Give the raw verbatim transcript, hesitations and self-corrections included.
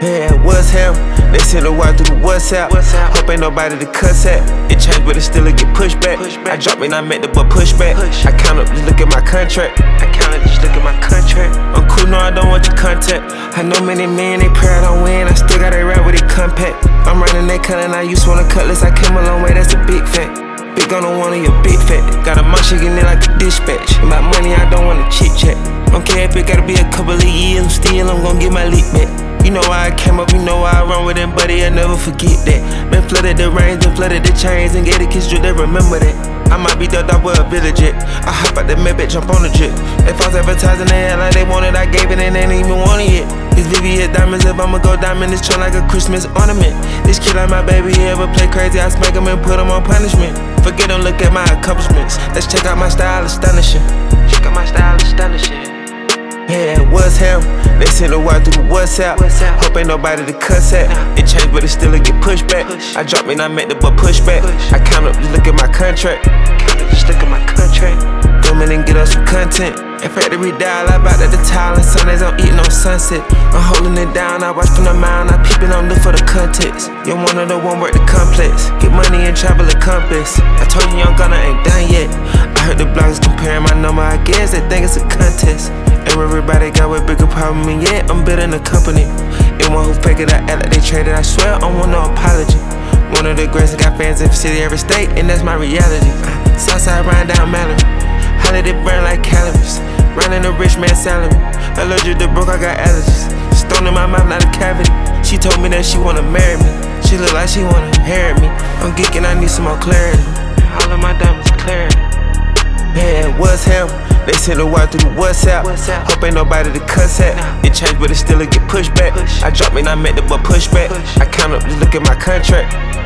Yeah, what's him? They send a wire through the WhatsApp. Hope ain't nobody to cuss at. It changed, but it still get pushed back. I dropped and I met the but push back. I count up, just look at my contract. I count up, just look at my contract. I'm cool, no, I don't want your contact. I know many men, they pray I don't win. I still got a rap with it compact. I'm running that cut and I used one of cutlass. I came a long way, that's a big fact. Big on the one of your big fat. Got a munch shaking it like a dispatch. About money, I don't wanna chit chat. Don't care if it gotta be a couple of years. Still, I'm gon' get my leap back. You know why I came up, you know why I run with them, buddy, I'll never forget that. Been flooded the range and flooded the chains and get a kiss drip, they remember that. I might be ducked up with a village jet. I hop out the mid, bitch, jump on the drip. If I was advertising, they act like they wanted, I gave it and they ain't even want it yet. These V V S diamonds, if I'ma go diamond, it's turn like a Christmas ornament. This kid like my baby, he ever play crazy, I smack him and put him on punishment. Forget him, look at my accomplishments. Let's check out my style, astonishing. Check out my style, astonishing. Yeah, what's him? They send a wire through the WhatsApp. Hope ain't nobody to cuss at. It changed, but it still get pushed back. I dropped and I met the but push back. I count up, just look at my contract. Count up, just look at my contract. Film it and get us some content. In factory dial, I bought at the tile. And Sundays I'm eating on sunset. I'm holding it down, I watch from the mound. I peep it, I'm look for the context. You're one of the one work the complex. Get money and travel a compass. I told you young gunner ain't done yet. I heard the bloggers comparing my number, I guess they think it's a contest. Everybody got a bigger problem, and yet I'm building a company. Anyone who fake it, I act like they traded. I swear I don't want no apology. One of the greats that got fans in every city, every state, and that's my reality. Southside riding down Mallory, holiday burn like calories. Running a rich man's salary. Allergic to broke, I got allergies. Stone in my mouth, not a cavity. She told me that she wanna marry me. She look like she wanna inherit me. I'm geeking, I need some more clarity. All of my diamonds clarity. Yeah, what's him? They send a wire through the WhatsApp. Hope ain't nobody to cuss at. It changed, but it still get pushed back. I dropped and I met the but push back. I count up, just look at my contract.